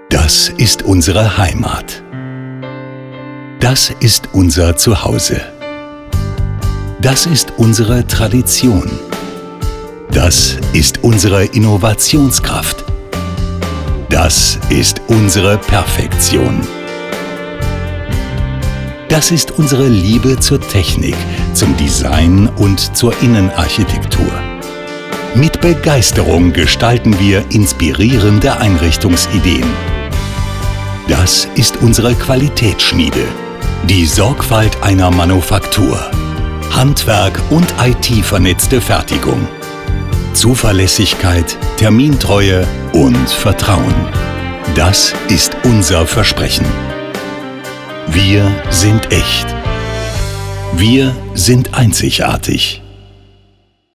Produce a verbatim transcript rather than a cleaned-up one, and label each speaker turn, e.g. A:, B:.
A: Das ist unsere Heimat. Das ist unser Zuhause. Das ist unsere Tradition. Das ist unsere Innovationskraft. Das ist unsere Perfektion. Das ist unsere Liebe zur Technik, zum Design und zur Innenarchitektur. Mit Begeisterung gestalten wir inspirierende Einrichtungsideen. Das ist unsere Qualitätsschmiede, die Sorgfalt einer Manufaktur, Handwerk und I T-vernetzte Fertigung, Zuverlässigkeit, Termintreue und Vertrauen. Das ist unser Versprechen. Wir sind echt. Wir sind einzigartig.